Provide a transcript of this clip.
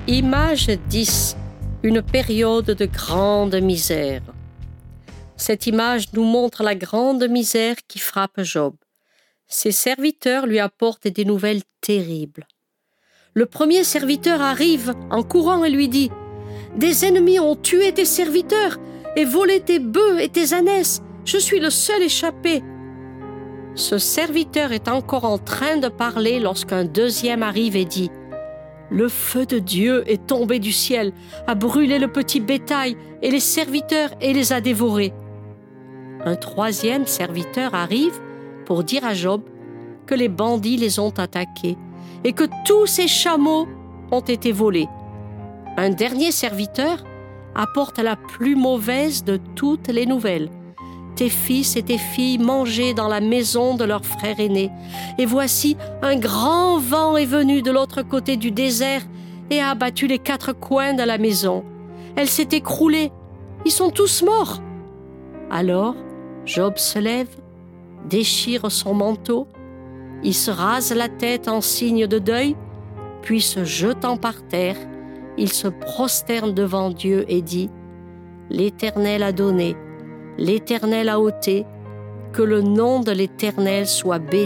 Image 10. Une période de grande misère. Cette image nous montre la grande misère qui frappe Job. Ses serviteurs lui apportent des nouvelles terribles. Le premier serviteur arrive en courant et lui dit « Des ennemis ont tué tes serviteurs et volé tes bœufs et tes ânesses. Je suis le seul échappé. » Ce serviteur est encore en train de parler lorsqu'un deuxième arrive et dit « Le feu de Dieu est tombé du ciel, a brûlé le petit bétail et les serviteurs et les a dévorés. » Un troisième serviteur arrive pour dire à Job que les bandits les ont attaqués et que tous ses chameaux ont été volés. Un dernier serviteur apporte la plus mauvaise de toutes les nouvelles. Tes fils et tes filles mangeaient dans la maison de leur frère aîné. Et voici, un grand vent est venu de l'autre côté du désert et a abattu les 4 coins de la maison. Elle s'est écroulée. Ils sont tous morts. Alors, Job se lève, déchire son manteau, il se rase la tête en signe de deuil, puis se jetant par terre, il se prosterne devant Dieu et dit « L'Éternel a donné, l'Éternel a ôté, que le nom de l'Éternel soit béni. »